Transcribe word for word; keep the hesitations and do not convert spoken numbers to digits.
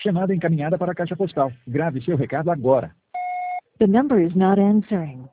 Chamada encaminhada para a caixa postal. Grave seu recado agora. The number is not answering.